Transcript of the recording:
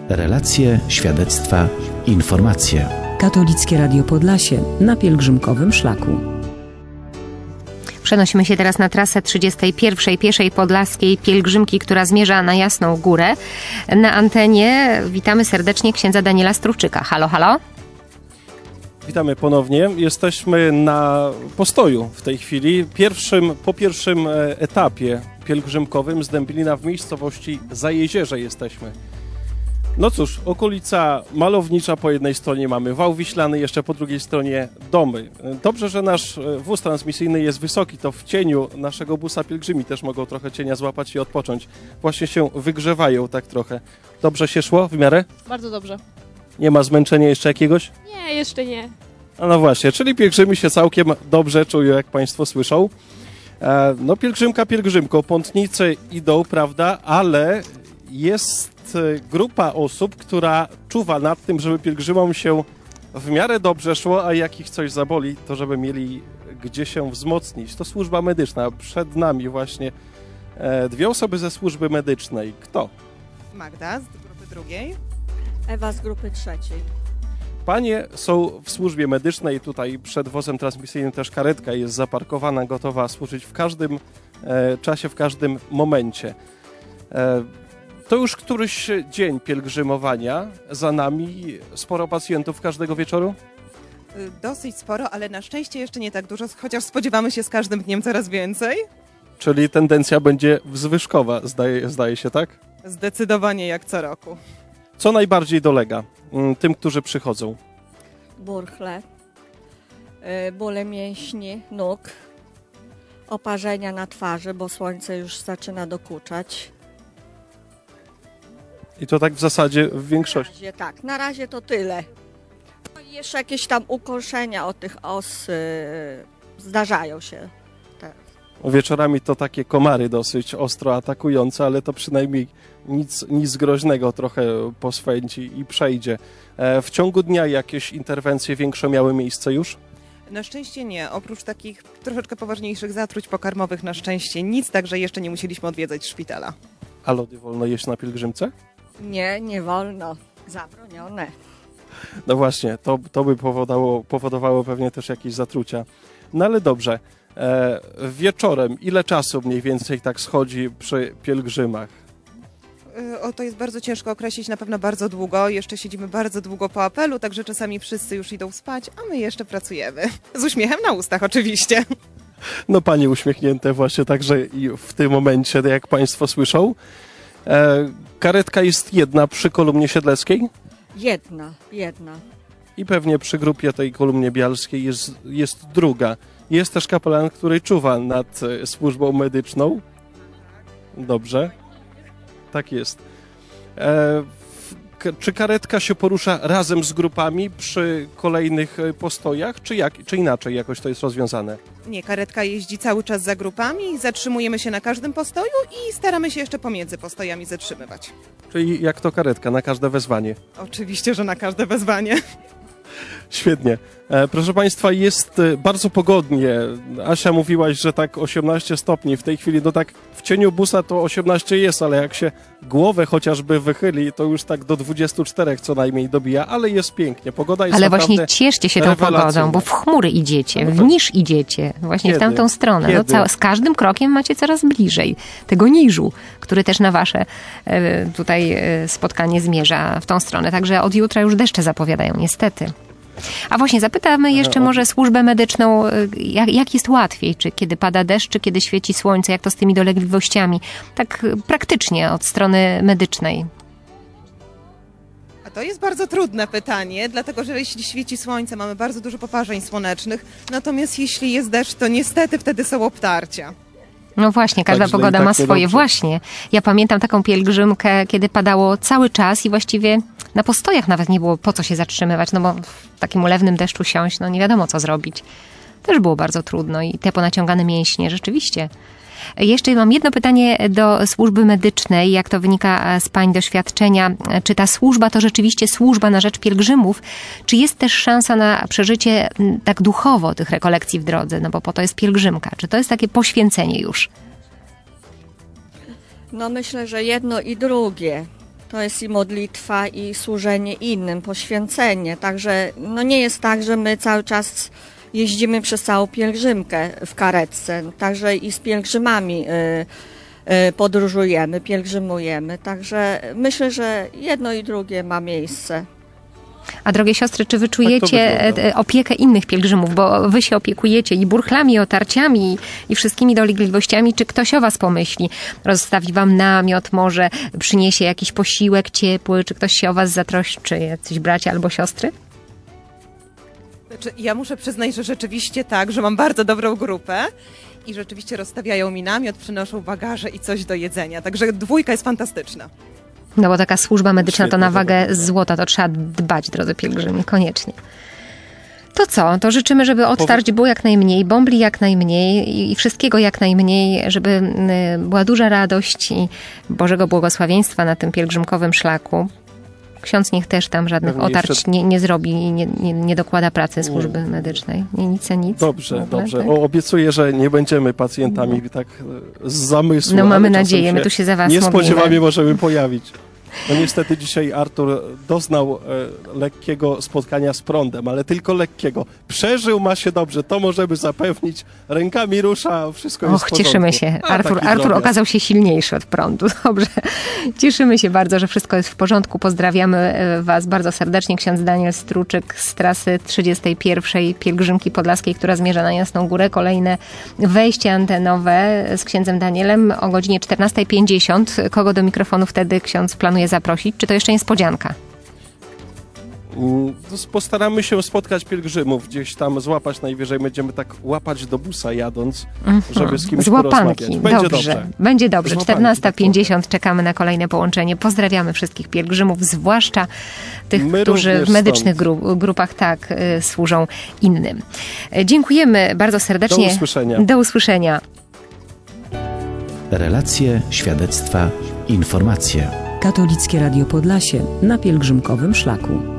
Relacje, świadectwa, informacje. Katolickie Radio Podlasie na pielgrzymkowym szlaku. Przenosimy się teraz na trasę 31. Pieszej Podlaskiej Pielgrzymki, która zmierza na Jasną Górę. Na antenie witamy serdecznie księdza Daniela Struczyka. Halo, halo. Witamy ponownie. Jesteśmy na postoju w tej chwili. Po pierwszym etapie pielgrzymkowym z Dęblina w miejscowości Zajezierze jesteśmy. No cóż, okolica malownicza, po jednej stronie mamy wał wiślany, jeszcze po drugiej stronie domy. Dobrze, że nasz wóz transmisyjny jest wysoki, to w cieniu naszego busa pielgrzymi też mogą trochę cienia złapać i odpocząć. Właśnie się wygrzewają tak trochę. Dobrze się szło w miarę? Bardzo dobrze. Nie ma zmęczenia jeszcze jakiegoś? Nie, jeszcze nie. No właśnie, czyli pielgrzymi się całkiem dobrze czują, jak Państwo słyszą. No pielgrzymka pielgrzymką, pątnicy idą, prawda, ale jest grupa osób, która czuwa nad tym, żeby pielgrzymom się w miarę dobrze szło, a jak ich coś zaboli, to żeby mieli gdzie się wzmocnić. To służba medyczna. Przed nami właśnie dwie osoby ze służby medycznej. Kto? Magda z grupy drugiej. Ewa z grupy trzeciej. Panie są w służbie medycznej. Tutaj przed wozem transmisyjnym też karetka jest zaparkowana, gotowa służyć w każdym czasie, w każdym momencie. To już któryś dzień pielgrzymowania za nami. Sporo pacjentów każdego wieczoru? Dosyć sporo, ale na szczęście jeszcze nie tak dużo, chociaż spodziewamy się z każdym dniem coraz więcej. Czyli tendencja będzie wzwyżkowa, zdaje się, tak? Zdecydowanie jak co roku. Co najbardziej dolega tym, którzy przychodzą? Burchle, bóle mięśni, nóg, oparzenia na twarzy, bo słońce już zaczyna dokuczać. I to tak w zasadzie w większości? Na razie to tyle. No i jeszcze jakieś tam ukąszenia od tych os zdarzają się. Wieczorami to takie komary dosyć ostro atakujące, ale to przynajmniej nic groźnego trochę poswęci i przejdzie. W ciągu dnia jakieś interwencje większe miały miejsce już? Na szczęście nie. Oprócz takich troszeczkę poważniejszych zatruć pokarmowych na szczęście nic, także jeszcze nie musieliśmy odwiedzać szpitala. A lody wolno jeść na pielgrzymce? Nie wolno. Zabronione. No właśnie, to by powodowało pewnie też jakieś zatrucia. No ale dobrze. Wieczorem ile czasu mniej więcej tak schodzi przy pielgrzymach? To jest bardzo ciężko określić, na pewno bardzo długo. Jeszcze siedzimy bardzo długo po apelu, także czasami wszyscy już idą spać, a my jeszcze pracujemy. Z uśmiechem na ustach oczywiście. No panie uśmiechnięte właśnie także i w tym momencie, jak Państwo słyszą. Karetka jest jedna przy kolumnie siedleckiej? Jedna. I pewnie przy grupie tej kolumnie bialskiej jest druga. Jest też kapelan, który czuwa nad służbą medyczną. Dobrze. Tak jest. Czy karetka się porusza razem z grupami przy kolejnych postojach, czy inaczej jakoś to jest rozwiązane? Nie, karetka jeździ cały czas za grupami, zatrzymujemy się na każdym postoju i staramy się jeszcze pomiędzy postojami zatrzymywać. Czyli jak to karetka, na każde wezwanie? Oczywiście, że na każde wezwanie. Świetnie. Proszę Państwa, jest bardzo pogodnie. Asia, mówiłaś, że tak 18 stopni. W tej chwili, no tak w cieniu busa to 18 jest, ale jak się głowę chociażby wychyli, to już tak do 24 co najmniej dobija, ale jest pięknie. Pogoda jest ale naprawdę właśnie cieszcie się tą pogodą, bo w chmury idziecie, w niż idziecie, właśnie w tamtą stronę. No, z każdym krokiem macie coraz bliżej tego niżu, który też na wasze tutaj spotkanie zmierza w tą stronę. Także od jutra już deszcze zapowiadają, niestety. A właśnie zapytamy jeszcze może służbę medyczną, jak jest łatwiej, czy kiedy pada deszcz, czy kiedy świeci słońce, jak to z tymi dolegliwościami, tak praktycznie od strony medycznej. A to jest bardzo trudne pytanie, dlatego że jeśli świeci słońce, mamy bardzo dużo poparzeń słonecznych, natomiast jeśli jest deszcz, to niestety wtedy są obtarcia. No właśnie, każda pogoda ma swoje. Właśnie. Ja pamiętam taką pielgrzymkę, kiedy padało cały czas i właściwie na postojach nawet nie było po co się zatrzymywać, no bo w takim ulewnym deszczu siąść, no nie wiadomo co zrobić. Też było bardzo trudno i te ponaciągane mięśnie, rzeczywiście. Jeszcze mam jedno pytanie do służby medycznej, jak to wynika z Pań doświadczenia. Czy ta służba to rzeczywiście służba na rzecz pielgrzymów? Czy jest też szansa na przeżycie tak duchowo tych rekolekcji w drodze? No bo po to jest pielgrzymka. Czy to jest takie poświęcenie już? No myślę, że jedno i drugie. To jest i modlitwa, i służenie innym, poświęcenie. Także no nie jest tak, że my cały czas jeździmy przez całą pielgrzymkę w karetce. Także i z pielgrzymami podróżujemy, pielgrzymujemy. Także myślę, że jedno i drugie ma miejsce. A drogie siostry, czy wy czujecie opiekę innych pielgrzymów, bo wy się opiekujecie i burchlami, otarciami i wszystkimi dolegliwościami, czy ktoś o was pomyśli? Rozstawi wam namiot, może przyniesie jakiś posiłek ciepły, czy ktoś się o was zatroszczy, jacyś bracia albo siostry? Znaczy, ja muszę przyznać, że rzeczywiście tak, że mam bardzo dobrą grupę i rzeczywiście rozstawiają mi namiot, przynoszą bagaże i coś do jedzenia, także dwójka jest fantastyczna. No bo taka służba medyczna to na Świetnie, wagę dobra. złota, to trzeba dbać, drodzy pielgrzymi, koniecznie. To co? To życzymy, żeby odtarć było jak najmniej, bombli jak najmniej i wszystkiego jak najmniej, żeby była duża radość i Bożego błogosławieństwa na tym pielgrzymkowym szlaku. Ksiądz niech też tam żadnych Pewnie otarć jeszcze- nie zrobi i nie dokłada pracy służby medycznej. Nic. Dobrze, W ogóle, dobrze. tak? Obiecuję, że nie będziemy pacjentami tak z zamysłu. No ale mamy czasem nadzieję, my tu się za was niespodziewanie modlimy. możemy pojawić. No niestety dzisiaj Artur doznał lekkiego spotkania z prądem, ale tylko lekkiego. Przeżył, ma się dobrze, to możemy zapewnić. Rękami rusza, wszystko jest w Och, porządku. cieszymy się. A, Artur taki Artur drobiazg. okazał się silniejszy od prądu. Dobrze. Cieszymy się bardzo, że wszystko jest w porządku. Pozdrawiamy was bardzo serdecznie. Ksiądz Daniel Struczyk z trasy 31. Pielgrzymki Podlaskiej, która zmierza na Jasną Górę. Kolejne wejście antenowe z księdzem Danielem o godzinie 14:50. Kogo do mikrofonu wtedy ksiądz planuje zaprosić? Czy to jeszcze niespodzianka? Postaramy się spotkać pielgrzymów, gdzieś tam złapać, najwyżej będziemy tak łapać do busa jadąc, żeby z kimś Z łapanki. porozmawiać. Będzie Dobrze. Będzie dobrze. Z łapanki, 14:50 czekamy na kolejne połączenie. Pozdrawiamy wszystkich pielgrzymów, zwłaszcza tych, My którzy również w medycznych grupach tak służą innym. Dziękujemy bardzo serdecznie. Do usłyszenia. Do usłyszenia. Relacje, świadectwa, informacje. Katolickie Radio Podlasie na pielgrzymkowym szlaku.